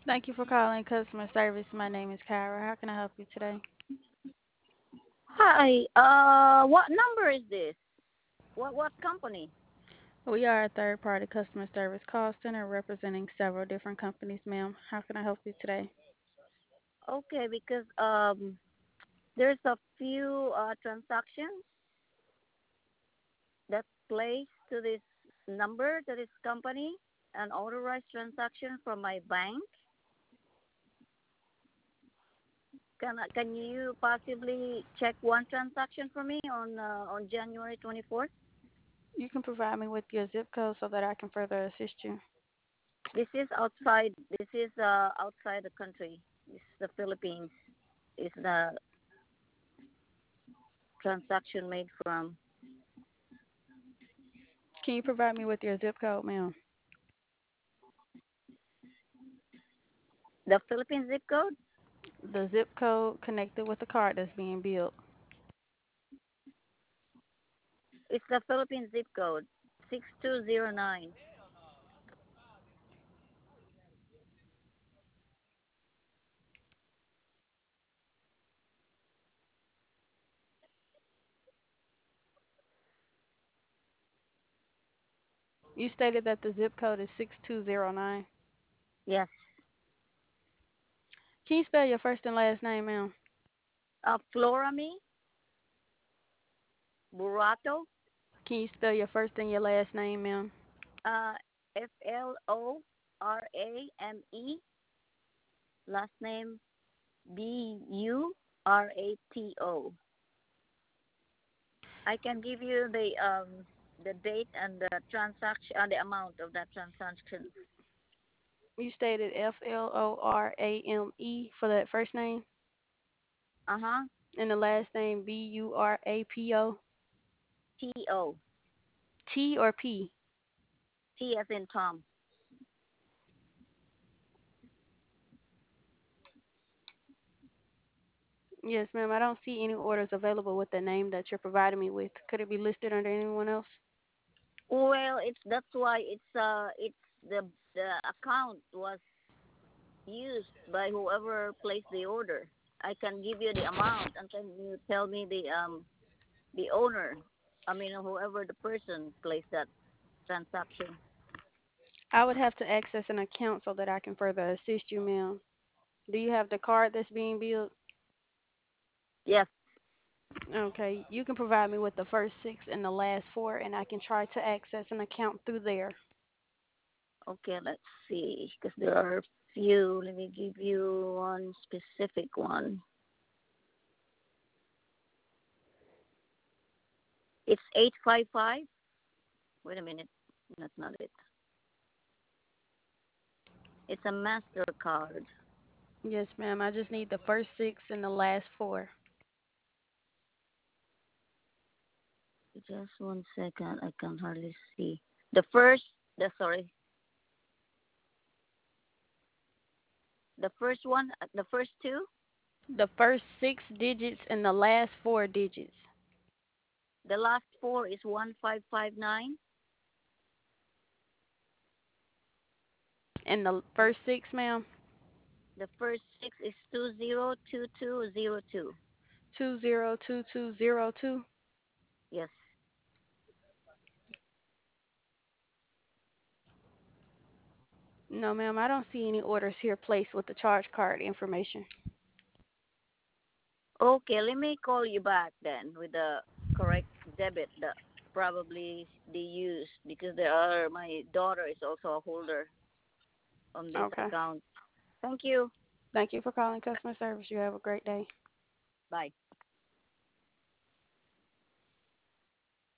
Thank you for calling customer service. My name is Kyra. How can I help you today? Hi. What number is this? What company? We are a third party customer service call center representing several different companies, ma'am. How can I help you today? Okay, because there's a few transactions that place to this number to this company, an authorized transaction from my bank. Can you possibly check one transaction for me on January 24th? You can provide me with your zip code so that I can further assist you. This is outside. This is outside the country. This is the Philippines. Is the transaction made from Can you provide me with your zip code, ma'am? the Philippine zip code? The zip code connected with the card that's being billed. It's the Philippine zip code, 6209. You stated that the zip code is 6209. Yes. Can you spell your first and last name, ma'am? Florami Burato, Can you spell your first and your last name, ma'am? uh, Florame, last name Burato. I can give you the date and the transaction and the amount of that transaction. You stated Florame for that first name Uh huh. and the last name Burapo. T-O. T or P? T as in Tom. Yes, ma'am. I don't see any orders available with the name that you're providing me with. Could it be listed under anyone else? Well, it's that's why it's the account was used by whoever placed the order. I can give you the amount and then you tell me the owner. I mean whoever the person placed that transaction. I would have to access an account so that I can further assist you, ma'am. Do you have the card that's being billed? Yes. Okay, you can provide me with the first six and the last four, and I can try to access an account through there. Okay, let's see. Because there are a few. Let me give you one specific one. It's 855. Wait a minute. That's not it. It's a MasterCard. Yes, ma'am. I just need the first six and the last four. Just one second. I can hardly see. The first, sorry, the first one, the first two, The first six digits and the last four digits. the last four is 1559. And the first six, ma'am? The first six is 202202. 202202. Yes. No, ma'am, I don't see any orders here placed with the charge card information. Okay, let me call you back then with the correct debit that probably they use because there are my daughter is also a holder on this Okay. account. Thank you. Thank you for calling customer service. You have a great day. Bye.